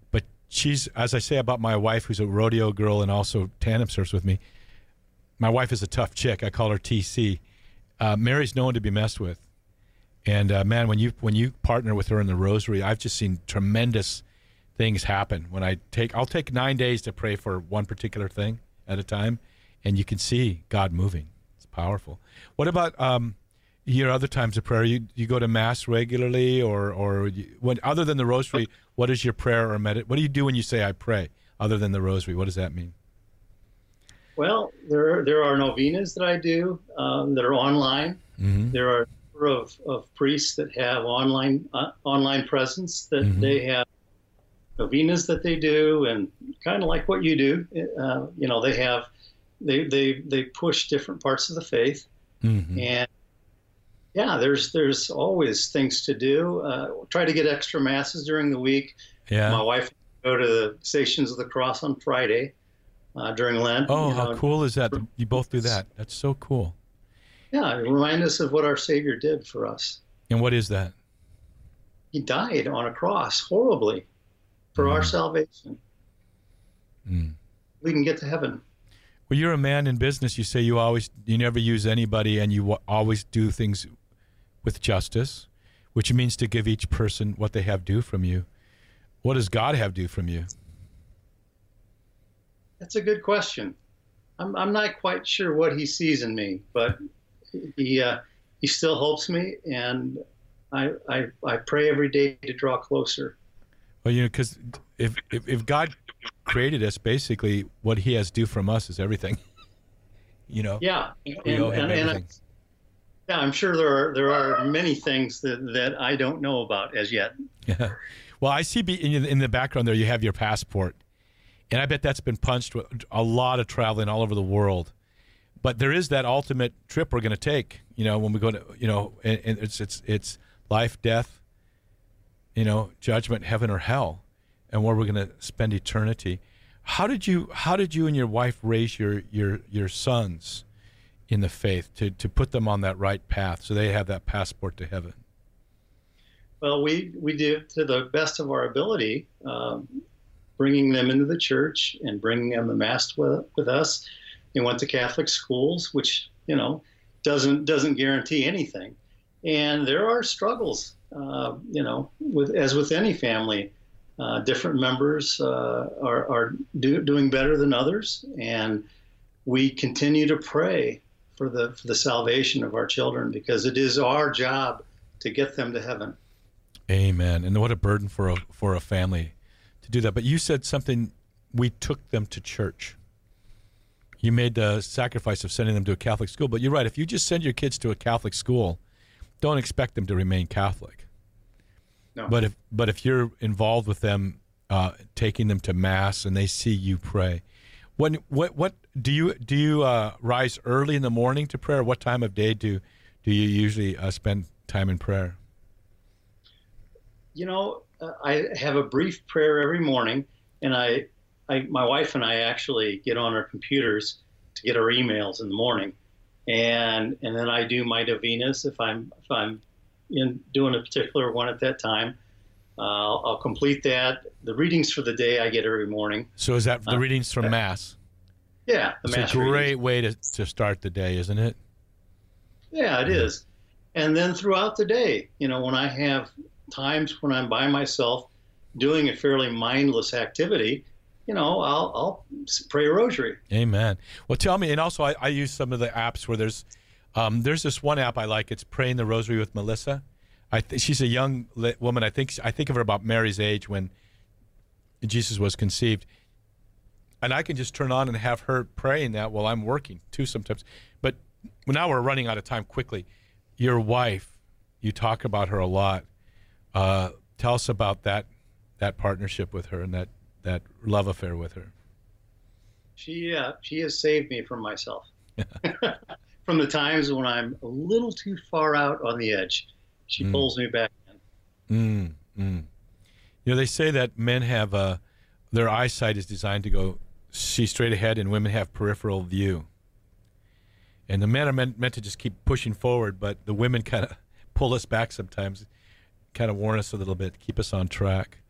she's, as I say about my wife, who's a rodeo girl and also tandem surfs with me, my wife is a tough chick. I call her T C. Uh, Mary's no one to be messed with. And uh, man, when you when you partner with her in the rosary, I've just seen tremendous things happen. When I take, I'll take nine days to pray for one particular thing at a time, and you can see God moving. It's powerful. What about um, your other times of prayer? You you go to mass regularly, or or you, when other than the rosary, what is your prayer or medit? What do you do when you say I pray? Other than the rosary, what does that mean? Well, there there are novenas that I do um, that are online. Mm-hmm. There are a number of, of priests that have online uh, online presence that mm-hmm. they have novenas that they do, and kind of like what you do. Uh, you know, they have they they they push different parts of the faith, mm-hmm. and yeah, there's there's always things to do. Uh, try to get extra masses during the week. Yeah, my wife go to the Stations of the Cross on Friday. Uh, during Lent. Oh, you know, how cool is that? You both do that. That's so cool. Yeah, it reminds us of what our Savior did for us. And what is that? He died on a cross horribly for mm. our salvation. Mm. We can get to heaven. Well, you're a man in business. You say you always, you never use anybody, and you w- always do things with justice, which means to give each person what they have due from you. What does God have due from you? That's a good question. I'm I'm not quite sure what he sees in me, but he uh, he still helps me, and I, I I pray every day to draw closer. Well, you know, because if, if if God created us, basically what He has due from us is everything. You know. Yeah, we and, owe Him and, everything. and I, yeah, I'm sure there are there are many things that, that I don't know about as yet. Yeah. Well, I see in in the background there you have your passport. And I bet that's been punched with a lot of traveling all over the world. But there is that ultimate trip we're going to take, you know, when we go to, you know, and, and it's it's it's life, death, you know, judgment, heaven or hell, and where we're going to spend eternity. How did you how did you and your wife raise your your your sons in the faith to to put them on that right path so they have that passport to heaven? Well, we we did to the best of our ability. Um, bringing them into the church and bringing them to Mass with, with us. They went to Catholic schools, which, you know, doesn't doesn't guarantee anything. And there are struggles, uh, you know, with as with any family. Uh, different members uh, are, are do, doing better than others. And we continue to pray for the for the salvation of our children, because it is our job to get them to heaven. Amen. And what a burden for a for a family to do that. But you said something, we took them to church. You made the sacrifice of sending them to a Catholic school. But you're right, if you just send your kids to a Catholic school, don't expect them to remain Catholic. No. But if but if you're involved with them, uh, taking them to Mass and they see you pray, when what what do you do you uh, rise early in the morning to prayer? What time of day do do you usually uh, spend time in prayer? You know, Uh, I have a brief prayer every morning, and I, I, my wife and I actually get on our computers to get our emails in the morning, and and then I do my novenas if I'm if I'm in doing a particular one at that time. Uh, I'll, I'll complete that. The readings for the day I get every morning. So is that the uh, readings from Mass? Yeah, the it's Mass a great readings. way to to start the day, isn't it? Yeah, it is. And then throughout the day, you know, when I have times when I'm by myself doing a fairly mindless activity, you know, I'll, I'll pray a rosary. Amen. Well, tell me, and also I, I use some of the apps where there's, um, there's this one app I like. It's Praying the Rosary with Melissa. I th- she's a young woman. I think I think of her about Mary's age when Jesus was conceived, and I can just turn on and have her praying that while I'm working too sometimes. But now we're running out of time quickly. Your wife, you talk about her a lot. Uh, tell us about that that partnership with her and that, that love affair with her. She uh, she has saved me from myself. From the times when I'm a little too far out on the edge, she mm. pulls me back in. Mm, mm. You know, they say that men have uh, their eyesight is designed to go see straight ahead, and women have peripheral view. And the men are meant, meant to just keep pushing forward, but the women kind of pull us back sometimes. Kind of warn us a little bit, keep us on track.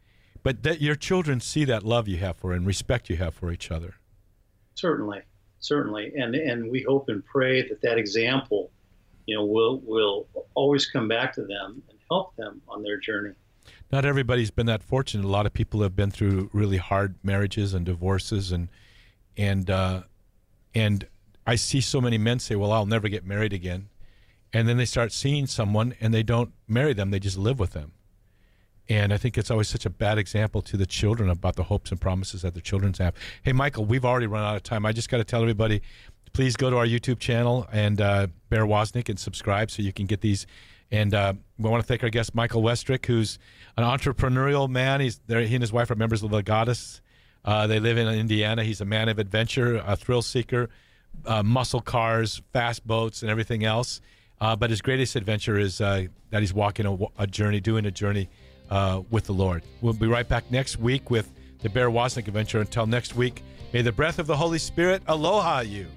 but that your children see that love you have for and respect you have for each other. Certainly, certainly, and and we hope and pray that that example, you know, will will always come back to them and help them on their journey. Not everybody's been that fortunate. A lot of people have been through really hard marriages and divorces, and and uh, and I see so many men say, "Well, I'll never get married again," and then they start seeing someone and they don't marry them; they just live with them. And I think it's always such a bad example to the children about the hopes and promises that their children have. Hey, Michael, we've already run out of time. I just got to tell everybody, please go to our YouTube channel and uh, Bear Wozniak and subscribe so you can get these. And uh, we want to thank our guest, Michael Westrick, who's an entrepreneurial man. He's there. He and his wife are members of the Goddess. Uh, they live in Indiana. He's a man of adventure, a thrill seeker, uh, muscle cars, fast boats, and everything else. Uh, but his greatest adventure is uh, that he's walking a, a journey, doing a journey uh, with the Lord. We'll be right back next week with the Bear Wozniak Adventure. Until next week, may the breath of the Holy Spirit aloha you.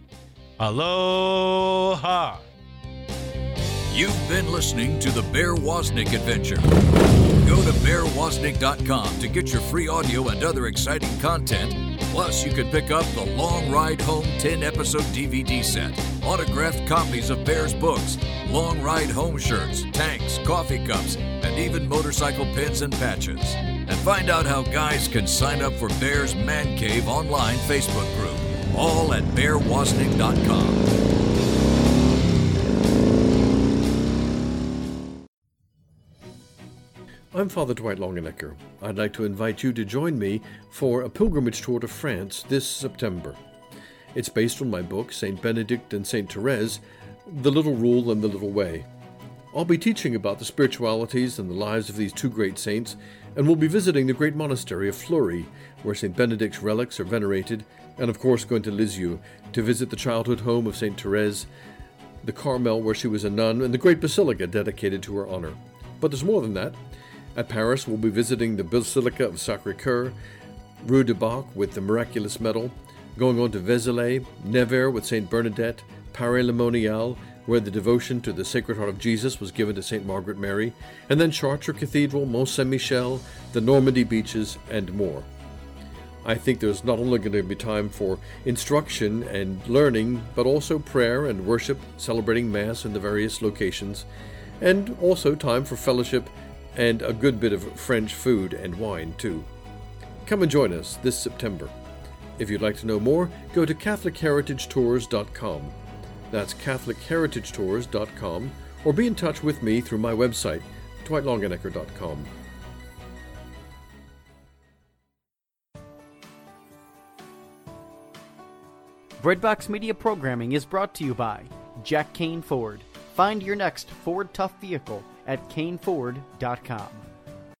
Aloha. You've been listening to the Bear Wozniak Adventure. Go to bear wozniak dot com to get your free audio and other exciting content. Plus, you can pick up the Long Ride Home ten episode D V D set, autographed copies of Bear's books, Long Ride Home shirts, tanks, coffee cups, and even motorcycle pins and patches. And find out how guys can sign up for Bear's Man Cave online Facebook group. All at bear wozniak dot com. I'm Father Dwight Longenecker. I'd like to invite you to join me for a pilgrimage tour to France this September. It's based on my book, Saint Benedict and Saint Therese, The Little Rule and the Little Way. I'll be teaching about the spiritualities and the lives of these two great saints, and we'll be visiting the great monastery of Fleury, where Saint Benedict's relics are venerated, and of course going to Lisieux to visit the childhood home of Saint Therese, the Carmel where she was a nun, and the great basilica dedicated to her honor. But there's more than that. At Paris, we'll be visiting the Basilica of Sacré-Cœur, Rue du Bac with the Miraculous Medal, going on to Vézelay, Nevers with Saint Bernadette, Paray-le-Monial, where the devotion to the Sacred Heart of Jesus was given to Saint Margaret Mary, and then Chartres Cathedral, Mont Saint-Michel, the Normandy beaches, and more. I think there's not only going to be time for instruction and learning, but also prayer and worship, celebrating Mass in the various locations, and also time for fellowship and a good bit of French food and wine, too. Come and join us this September. If you'd like to know more, go to catholic heritage tours dot com. That's catholic heritage tours dot com, or be in touch with me through my website, dwight longenecker dot com. Breadbox Media programming is brought to you by Jack Kane Ford. Find your next Ford Tough vehicle at kane ford dot com.